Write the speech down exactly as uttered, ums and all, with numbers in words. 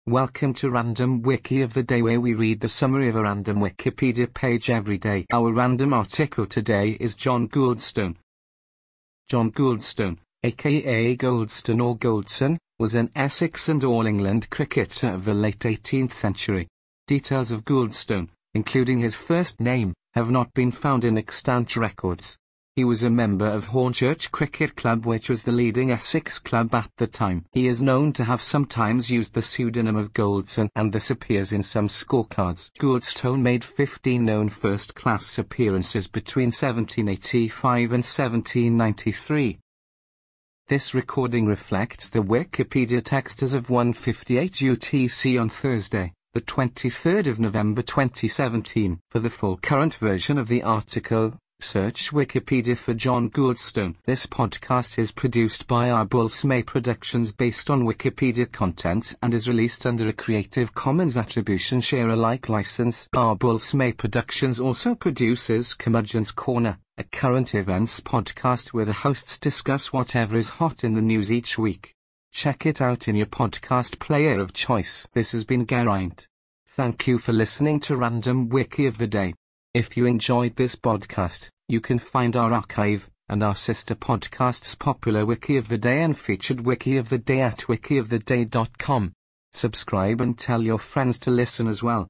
Welcome to Random Wiki of the Day, where we read the summary of a random Wikipedia page every day. Our random article today is John Gouldstone. John Gouldstone, aka Goldstone or Goldson, was an Essex and All England cricketer of the late eighteenth century. Details of Gouldstone, including his first name, have not been found in extant records. He was a member of Hornchurch Cricket Club, which was the leading Essex club at the time. He is known to have sometimes used the pseudonym of Goldson, and this appears in some scorecards. Gouldstone made fifteen known first-class appearances between seventeen eighty-five and seventeen ninety-three. This recording reflects the Wikipedia text as of one fifty-eight U T C on Thursday, the twenty-third of November twenty seventeen. For the full current version of the article, search Wikipedia for John Gouldstone. This podcast is produced by Arbulsmay Productions based on Wikipedia content and is released under a Creative Commons Attribution Share Alike license. Arbulsmay Productions also produces Curmudgeon's Corner, a current events podcast where the hosts discuss whatever is hot in the news each week. Check it out in your podcast player of choice. This has been Geraint. Thank you for listening to Random Wiki of the Day. If you enjoyed this podcast, you can find our archive and our sister podcasts Popular Wiki of the Day and Featured Wiki of the Day at wiki of the day dot com. Subscribe and tell your friends to listen as well.